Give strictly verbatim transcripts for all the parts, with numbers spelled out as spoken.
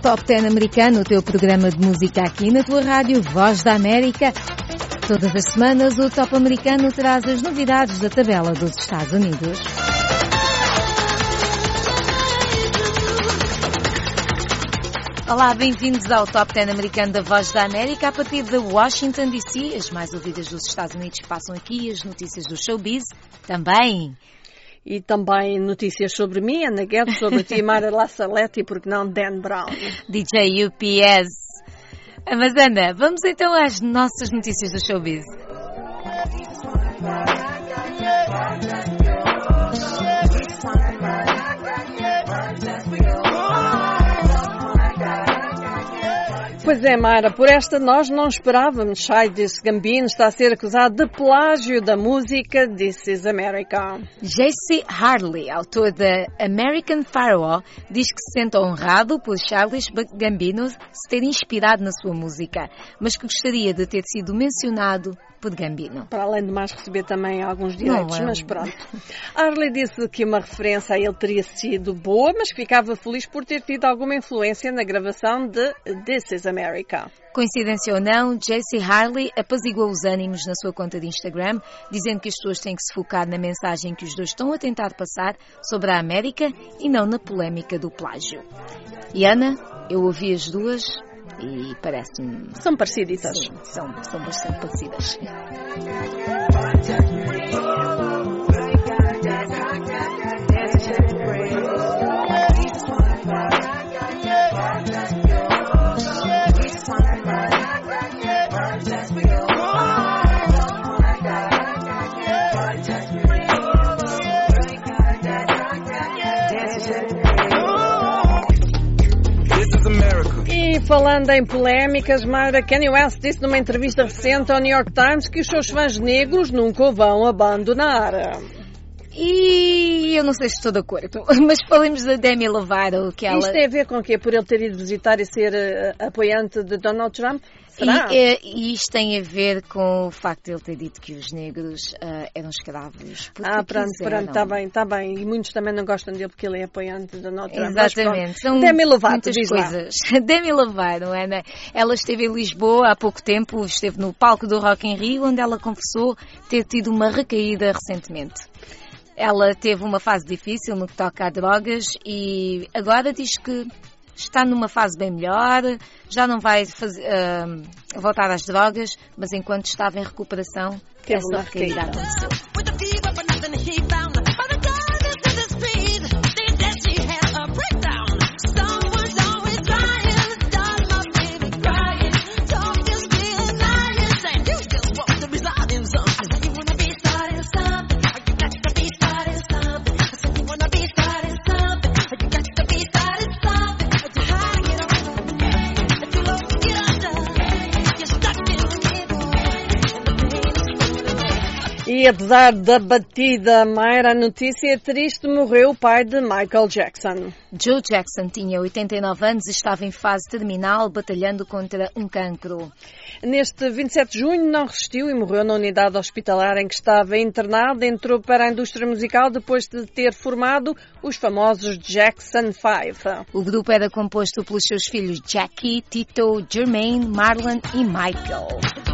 Top dez americano, o teu programa de música aqui na tua rádio Voz da América. Todas as semanas o Top americano traz as novidades da tabela dos Estados Unidos. Olá, bem-vindos ao Top dez americano da Voz da América. A partir de Washington, D C, as mais ouvidas dos Estados Unidos passam aqui, as notícias do showbiz também. E também notícias sobre mim, Ana Guedes, sobre ti, Mara La Salete e, porque não, Dan Brown. D J U P S. Mas Ana, vamos então às nossas notícias do showbiz. Pois é, Mara, por esta nós não esperávamos. Childish Gambino está a ser acusado de plágio da música This Is America. Jesse Harley, autor da American Pharaoh, diz que se sente honrado por Childish Gambino se ter inspirado na sua música, mas que gostaria de ter sido mencionado por Gambino. Para além de mais receber também alguns direitos, é. mas pronto. Harley disse que uma referência a ele teria sido boa, mas que ficava feliz por ter tido alguma influência na gravação de This Is America. Coincidência ou não, Jesse Harley apaziguou os ânimos na sua conta de Instagram, dizendo que as pessoas têm que se focar na mensagem que os dois estão a tentar passar sobre a América e não na polémica do plágio. E Ana, eu ouvi as duas e parece-me... São pareciditas. Sim, são, são bastante parecidas. E falando em polémicas, Mara, Kanye West disse numa entrevista recente ao New York Times que os seus fãs negros nunca o vão abandonar. E eu não sei se estou de acordo, mas falemos da Demi Lovato, que ela... Isto tem a ver com o quê? Por ele ter ido visitar e ser uh, apoiante de Donald Trump? Será? E, e isto tem a ver com o facto de ele ter dito que os negros uh, eram escravos. Ah, pronto, pronto, está bem, está bem. E muitos também não gostam dele porque ele é apoiante de Donald Trump. Exatamente. São Demi Lovato, muitas diz coisas. Lá. Demi Lovato, Ana, ela esteve em Lisboa há pouco tempo, esteve no palco do Rock in Rio, onde ela confessou ter tido uma recaída recentemente. Ela teve uma fase difícil no que toca a drogas e agora diz que está numa fase bem melhor, já não vai fazer, uh, voltar às drogas, mas enquanto estava em recuperação, teve essa recaída aconteceu. E apesar da batida, Mayra, a notícia é triste, morreu o pai de Michael Jackson. Joe Jackson tinha oitenta e nove anos e estava em fase terminal, batalhando contra um cancro. Neste vinte e sete de junho não resistiu e morreu na unidade hospitalar em que estava internado. Entrou para a indústria musical depois de ter formado os famosos Jackson Five. O grupo era composto pelos seus filhos Jackie, Tito, Jermaine, Marlon e Michael.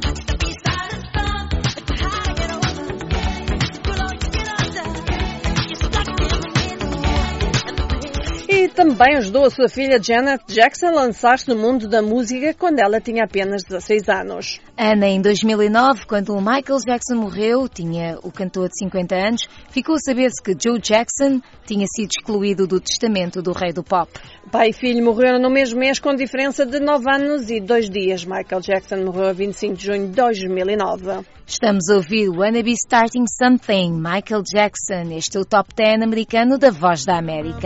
E também ajudou a sua filha Janet Jackson a lançar-se no mundo da música quando ela tinha apenas dezasseis anos. Ana, em dois mil e nove, quando o Michael Jackson morreu, tinha o cantor de cinquenta anos, ficou a saber-se que Joe Jackson tinha sido excluído do testamento do rei do pop. Pai e filho morreram no mesmo mês com diferença de nove anos e dois dias. Michael Jackson morreu a vinte e cinco de junho de dois mil e nove. Estamos a ouvir Wanna Be Starting Something, Michael Jackson. Este é o Top dez americano da Voz da América.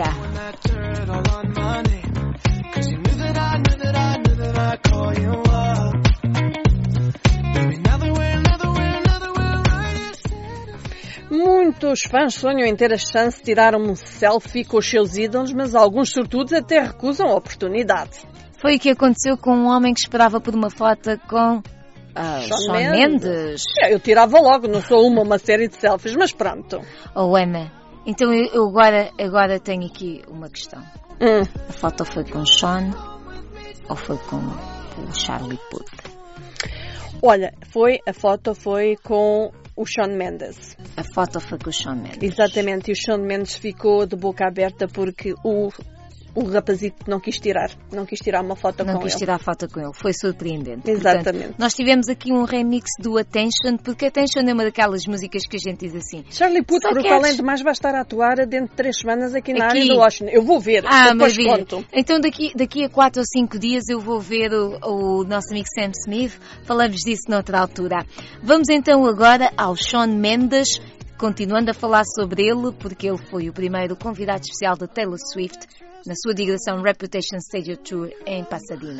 Muitos fãs sonham em ter a chance de tirar um selfie com os seus ídolos, mas alguns sortudos até recusam a oportunidade. Foi o que aconteceu com um homem que esperava por uma foto com uh, Shawn Shawn Mendes. Mendes. É, eu tirava logo, não sou uma, uma série de selfies, mas pronto. Oh, Ana, então eu, eu agora, agora tenho aqui uma questão. Hum. A foto foi com Shawn ou foi com o Charlie Puth? Olha, foi, a foto foi com o Shawn Mendes. A foto foi com o Shawn Mendes. Exatamente, e o Shawn Mendes ficou de boca aberta porque o, o rapazito não quis tirar. Não quis tirar uma foto não com ele. Não quis tirar a foto com ele. Foi surpreendente. Exatamente. Portanto, nós tivemos aqui um remix do Attention, porque Attention é uma daquelas músicas que a gente diz assim. Charlie Puth, por queres... além de mais, vai estar a atuar dentro de três semanas aqui na aqui. área do Washington. Eu vou ver, ah, depois maravilha. conto. Então daqui, daqui a quatro ou cinco dias eu vou ver o, o nosso amigo Sam Smith. Falamos disso noutra altura. Vamos então agora ao Shawn Mendes, continuando a falar sobre ele, porque ele foi o primeiro convidado especial da Taylor Swift na sua digressão Reputation Stadium Tour em Pasadena.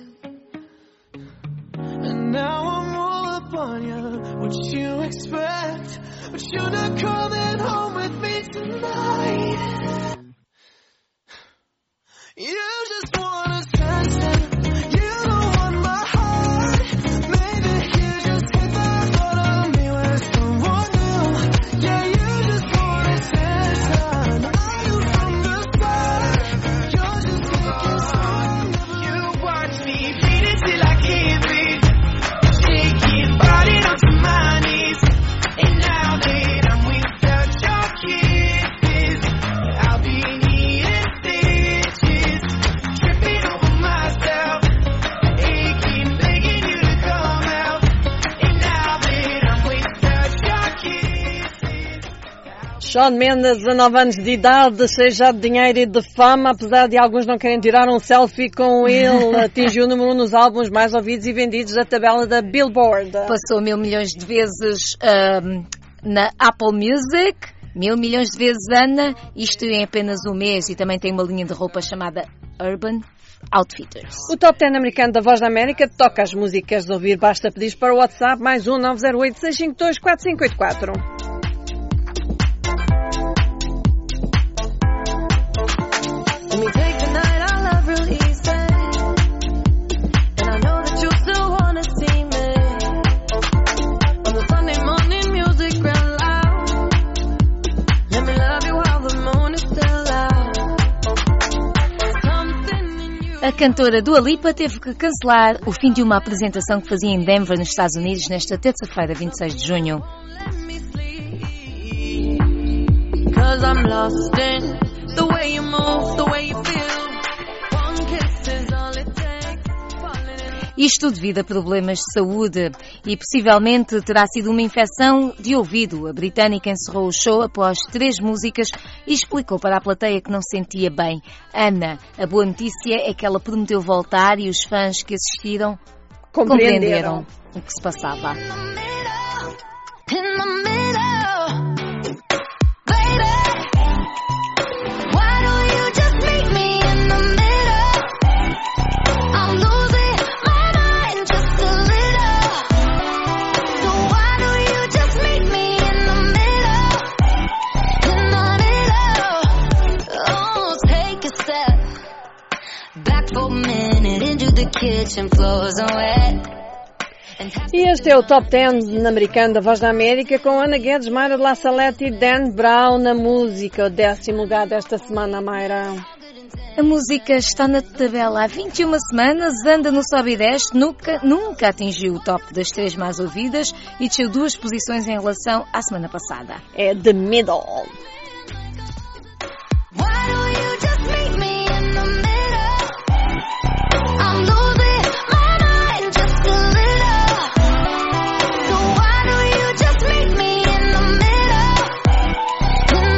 And now I'm all up on you, what you expect, but you're not coming home with me tonight. You just want attention, you don't want my heart. Maybe you just hit the thought of me with someone new. Yeah, you just want attention. Are you from the start? You're just making sure. You watch me beat it till I can't breathe, shaking body down to my knees. And now that I'm without your kisses, I'll be needing stitches, tripping over myself, aching, begging you to come out. And now that I'm without your kisses. Shawn Mendes, dezanove anos de idade, cheio já de dinheiro e de fama, apesar de alguns não querem tirar um selfie com ele, atingiu o número um nos álbuns mais ouvidos e vendidos da tabela da Billboard. Passou mil milhões de vezes um, na Apple Music, mil milhões de vezes, Ana, isto em apenas um mês, e também tem uma linha de roupa chamada Urban Outfitters. O Top dez americano da Voz da América toca as músicas de ouvir, basta pedir para o WhatsApp mais um nove zero oito, seis cinco dois, quatro cinco oito quatro. Let me take the night I love real easy, and I know that you still wanna see me on the Sunday morning music real loud. Let me love you while the moon is still out. Something in you. A cantora Dua Lipa teve que cancelar o fim de uma apresentação que fazia em Denver, nos Estados Unidos, nesta terça-feira, vinte e seis de junho. Let me sleep, 'cause I'm lost in the way you move, the way you feel. One kiss is all it takes. Falling in. Isto devido a problemas de saúde e possivelmente terá sido uma infecção de ouvido. A britânica encerrou o show após três músicas e explicou para a plateia que não se sentia bem. Ana, a boa notícia é que ela prometeu voltar e os fãs que assistiram compreenderam, Compreenderam. o que se passava. In the middle, baby. Why don't you just meet me in the middle? I'm losing my mind just a little. So why don't you just meet me in the middle? In the middle. Oh, take a step back for a minute into the kitchen, floors are wet. E este é o Top dez americano da Voz da América, com Ana Guedes, Mayra de La Salette e Dan Brown na música. O décimo lugar desta semana, Mayra. A música está na tabela há vinte e uma semanas, anda no sobe e desce, nunca, nunca atingiu o top das três mais ouvidas e desceu duas posições em relação à semana passada. É The Middle. Why don't you just meet me in the middle? I'm losing my mind just a little. So why don't you just meet me in the middle? In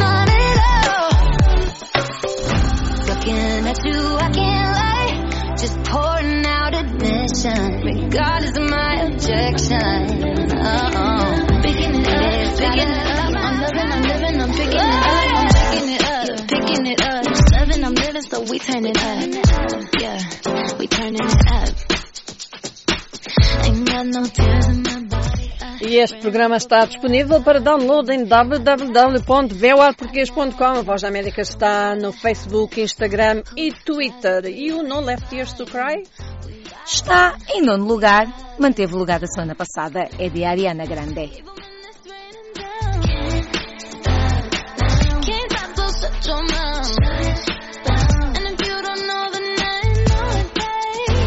the middle. Looking at you, I can't lie. Just pouring out admission, regardless of my objection. Uh-oh. Picking it up, picking it up. I'm living, I'm living, I'm picking it up. I'm picking it up, picking it up. Seven, I'm living, so we turn it up. Yeah, we turning it up. Ain't got no tears in my body. E este programa está disponível para download em w w w ponto v o a português ponto com. A Voz da América está no Facebook, Instagram e Twitter. E o No Left Ears to Cry? Está em nono lugar, manteve o lugar da semana passada, é de Ariana Grande. Can't stop till such a mess. And if you don't know, then I know it, babe.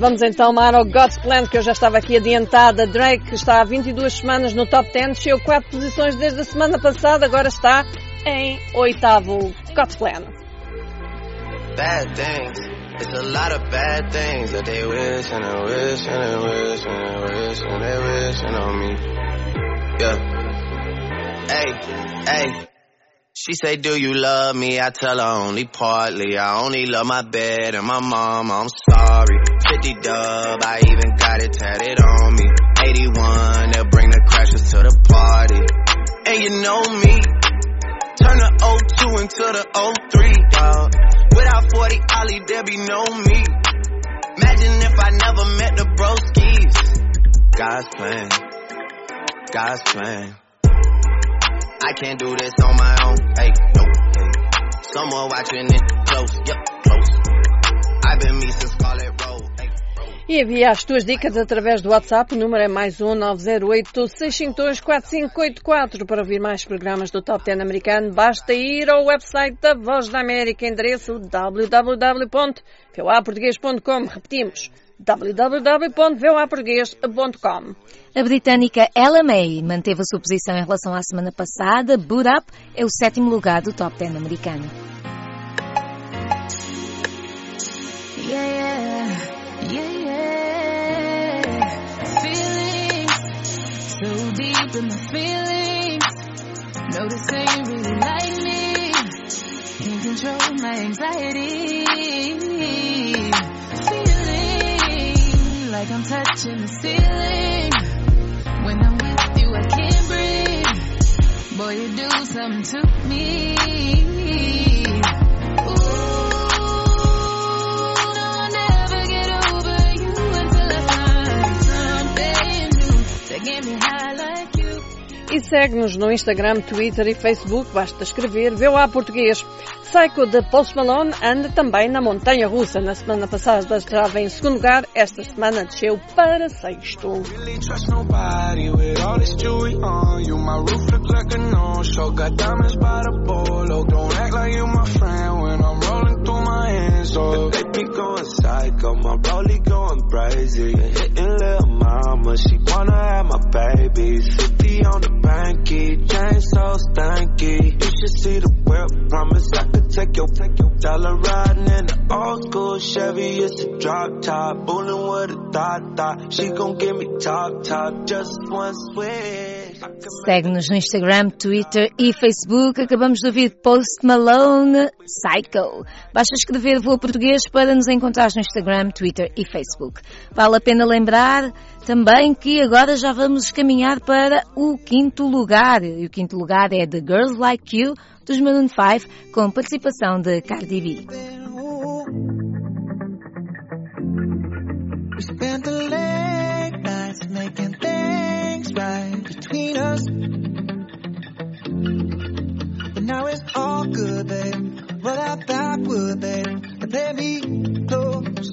Vamos então mar ao God's Plan, que eu já estava aqui adiantada. Drake está há vinte e duas semanas no top dez, desceu quatro posições desde a semana passada, agora está em oitavo. God's Plan. Bad things, it's a lot of bad things that they wish and they wish and they wish and they wish and they wishing on me. Yeah. Hey, hey. She say, do you love me? I tell her only partly. I only love my bed and my mom, I'm sorry. fifty dub, I even got it tatted on me. eighty-one, they'll bring the crashers to the party. And you know me, turn the oh two into the oh three, dawg. Without forty Ollie, there be no me. Imagine if I never met the broskies. God's plan, God's plan. I can't do this on my own, hey, no, hey. Someone watching it close, yep, close. I've been me since Scarlet Road, hey, road. E envia as tuas dicas através do WhatsApp, o número é mais um nove zero oito, seis cinco dois, quatro cinco oito quatro. Para ouvir mais programas do Top dez americano, basta ir ao website da Voz da América, endereço w w w ponto v o a português ponto com. Repetimos, w w w ponto v o a português ponto com. A britânica Ella May manteve a sua posição em relação à semana passada. Boot Up é o sétimo lugar do Top dez americano. Yeah, yeah, yeah, yeah. Feelings so deep in my feelings. Notice they ain't really like me. Can't control my anxiety. Feeling like I'm touching the ceiling. When I'm with you, I can't breathe. Boy, you do something to me. Ooh, no, I'll never get over you until I find something new to get me high like you. E segue-nos no Instagram, Twitter e Facebook. Basta escrever V O A Português. Psycho de Post Malone anda também na montanha russa. Na semana passada estava em segundo lugar, esta semana desceu para sexto. Really trust nobody with all this jewelry on you. My roof look like a no-show. Got diamonds by the polo. Don't act like you my friend when I'm rolling through my hands. Oh, they be going psycho. My rollie going crazy. Hitting little mama. She wanna have my babies. fifty on the banky. Chain so stanky. You should see the whip. Promise I could take your, take your dollar riding in the old school Chevy. It's a drop top, bullin' with a thought thought. She gon' give me top top, just one switch. Segue-nos no Instagram, Twitter e Facebook. Acabamos de ouvir Post Malone, Psycho. Basta escrever Voa Português para nos encontrar no Instagram, Twitter e Facebook. Vale a pena lembrar também que agora já vamos caminhar para o quinto lugar. E o quinto lugar é The Girls Like You, dos Maroon five, com participação de Cardi B. We spent the late nights making things right between us. But now it's all good, babe. Roll out that wood, babe, and play me close.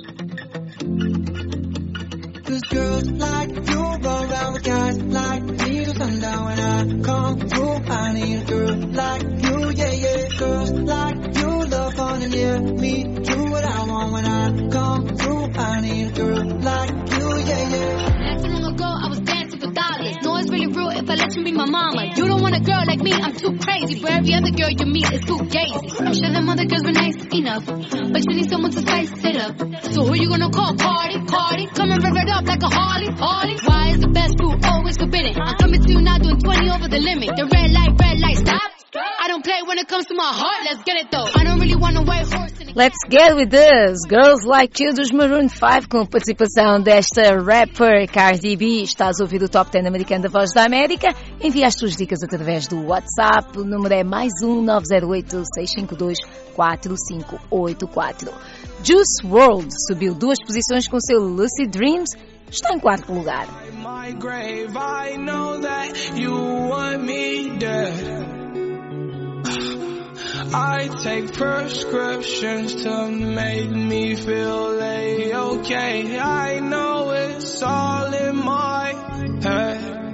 Cause girls like you go around with guys like me till sundown. When I come through, I need a girl like you, yeah, yeah. Girls like you love fun and yeah, me do what I want. When I come through, I need a girl like you, yeah, yeah. Not too long ago, I was dancing for dollars. No, it's really real if I let you be my mama. You don't want a girl like me, I'm too crazy. For every other girl you meet is too gazy. I'm sure them other girls were nice enough, but you need someone to spice it up. So who you gonna call? Cardi, Cardi. Come and rev it up like a Harley, Harley. Why is the best food always forbidden? I'm coming to you now doing twenty over the limit. The red light, red light, stop. I don't play when it comes to my heart, let's get it though. I don't really want a white horse in the... Let's get with this! Girls Like You dos Maroon five, com participação desta rapper Cardi B. Estás a ouvir o Top dez americano da Voz da América. Envia as tuas dicas através do WhatsApp. O número é mais um nove zero oito, seis cinco dois, quatro cinco oito quatro. Juice world subiu duas posições com seu Lucid Dreams. Está em quarto lugar. My grave, I know that you want me dead. I take prescriptions to make me feel A-okay. I know it's all in my head.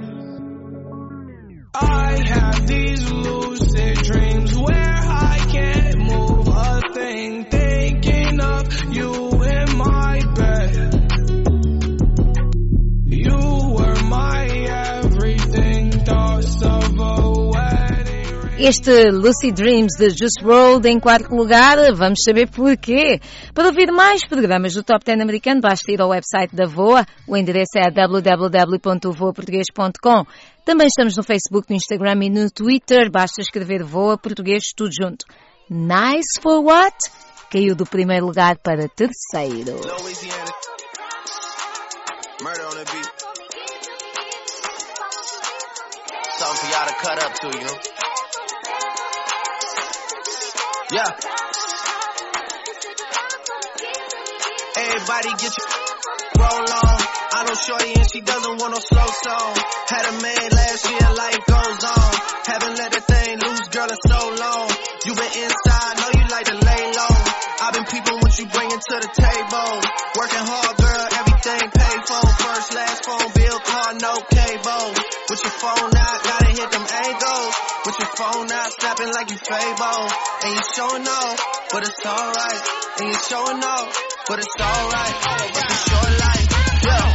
I have these lucid dreams where I can't move a thing, thinking of you in my bed. Este Lucid Dreams de Juice world em quarto lugar, vamos saber porquê. Para ouvir mais programas do Top dez americano, basta ir ao website da VOA, o endereço é w w w ponto voa português ponto com. Também estamos no Facebook, no Instagram e no Twitter, basta escrever VOA Português tudo junto. Nice for what? Caiu do primeiro lugar para terceiro. Louisiana. Murder on the beat. Something for y'all to cut up to, you know? Yeah. Everybody get your roll on. I know shorty and she doesn't want no slow song. Had a man last year, life goes on. Haven't let the thing loose, girl, in so long. You been inside, know you like to lay low. I've been peeping what you bringing to the table. Working hard, girl, everything paid for. First, last phone bill, car, no cable. With your phone out, gotta hit them angles. With your phone out, snapping like you Fable. And you showing off, but it's alright. And you showing off, but it's alright. It's a short life, yeah.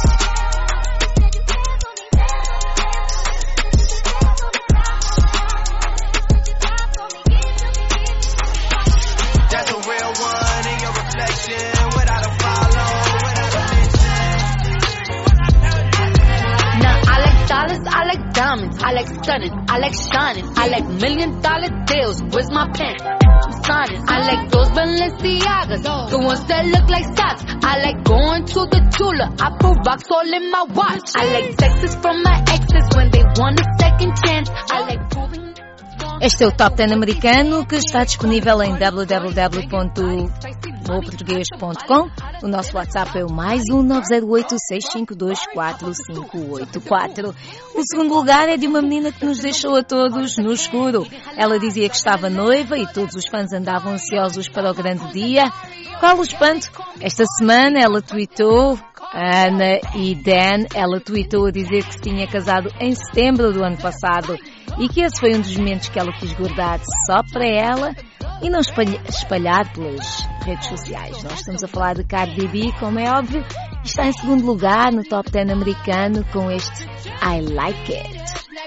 That's a real one in your reflection. Without a follow, without a mention. Now I like dollars, I like diamonds, I like stunning, I like shining, I like million dollar deals. Where's my pen? I'm signing. I like those Balenciagas, the ones that look like socks. I like going to the Tula, I put rocks all in my watch. I like texts from my exes when they want a second chance. I like proving. Este é o Top dez americano que está disponível em w w w ponto voa português ponto com. O nosso WhatsApp é o mais um nove zero oito, seis cinco dois, quatro cinco oito quatro. O segundo lugar é de uma menina que nos deixou a todos no escuro. Ela dizia que estava noiva e todos os fãs andavam ansiosos para o grande dia. Qual o espanto? Esta semana ela tweetou, Ana e Dan, ela tweetou a dizer que se tinha casado em setembro do ano passado e que esse foi um dos momentos que ela quis guardar só para ela e não espalhar pelas redes sociais. Nós estamos a falar de Cardi B, como é óbvio, e está em segundo lugar no Top dez americano com este I Like It.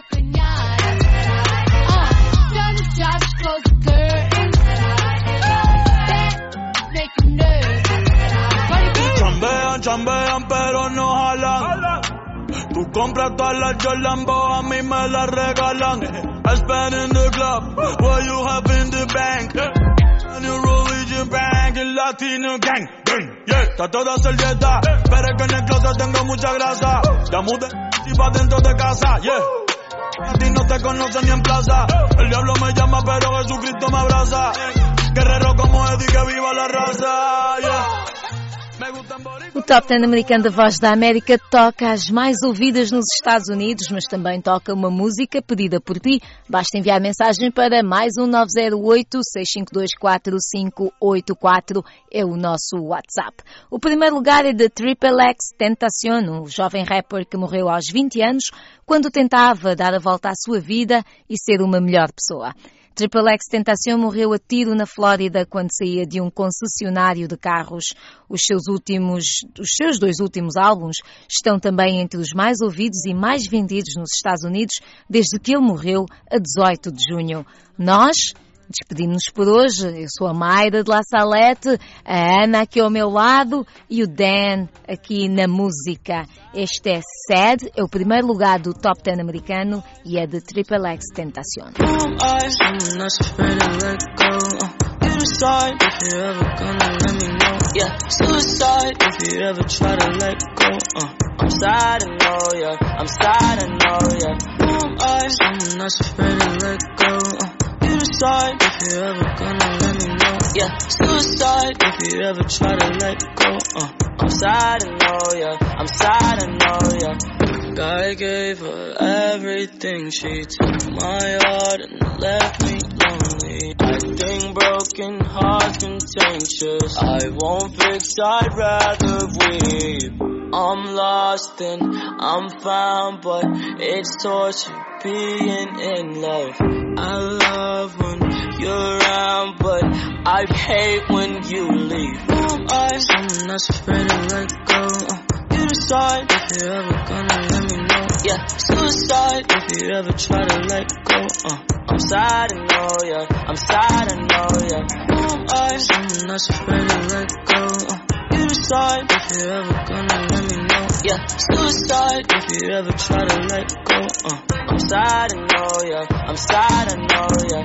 Chambean, chambean, pero no jalan. Tú compras todas las Jordan, a mí me las regalan. I spend in the club, what you have in the bank. And your religion bank, el latino gang. Yeah, está toda servieta, pero es que en el closet tengo mucha grasa. Ya mudé y pa' dentro de casa, yeah. A ti no te conocen ni en plaza. El diablo me llama, pero Jesucristo me abraza. Guerrero como Eddie, que viva la raza, yeah. O Top dez americano da Voz da América toca as mais ouvidas nos Estados Unidos, mas também toca uma música pedida por ti. Basta enviar mensagem para mais um nove zero oito, seis cinco dois, quatro cinco oito quatro, é o nosso WhatsApp. O primeiro lugar é de Triple X Tentacion, um jovem rapper que morreu aos vinte anos quando tentava dar a volta à sua vida e ser uma melhor pessoa. Triple X Tentacion morreu a tiro na Flórida quando saía de um concessionário de carros. Os seus últimos, os seus dois últimos álbuns estão também entre os mais ouvidos e mais vendidos nos Estados Unidos desde que ele morreu a dezoito de junho. Nós despedimos-nos por hoje. Eu sou a Mayra de La Salete, a Ana aqui ao meu lado e o Dan aqui na música. Este é Sad, é o primeiro lugar do Top dez americano e é de Triple X Tentacion. Suicide if you're ever gonna let me know. Yeah, suicide if you ever try to let go. Uh, I'm sad, I know, yeah. I'm sad, I know, yeah. Who am I? Someone that's afraid to let go. Uh, you decide if you're ever gonna let me know. Yeah, suicide if you ever try to let go. Uh, I'm sad, I know, yeah. I'm sad, I know, yeah. I gave her everything. She took my heart and left me lonely. I think broken hearts contagious. I won't fix, I'd rather weep. I'm lost and I'm found, but it's torture being in love. I love when you're around, but I hate when you leave. Who am I? Someone that's afraid to let go. Uh, you decide if you're ever gonna let me know. yeah. Suicide if you ever try to let go, uh. I'm sad, I know, yeah. I'm sad, I know, yeah. Who am I? Someone that's afraid to let go, uh. You decide if you're ever gonna let me know, yeah. Suicide if you ever try to let go, uh. I'm sad, I know, yeah. I'm sad, I know, yeah.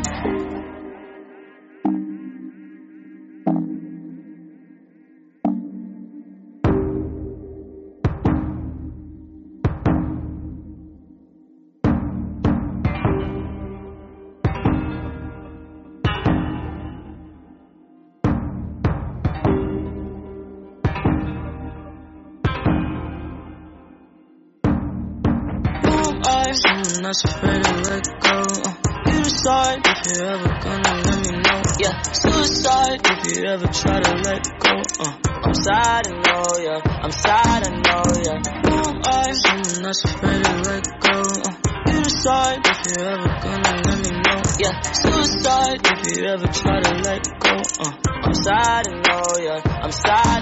Someone that's afraid to let go, uh. You decide if you're ever gonna let me know, yeah. Suicide if you ever try to let go, uh. I'm sad, I know, yeah. I'm sad, I know, yeah. Who am I? Someone that's afraid to let go, uh. You decide if you're ever gonna let me know, yeah. Suicide if you ever try to let go, uh. I'm sad, I know, yeah. I'm sad.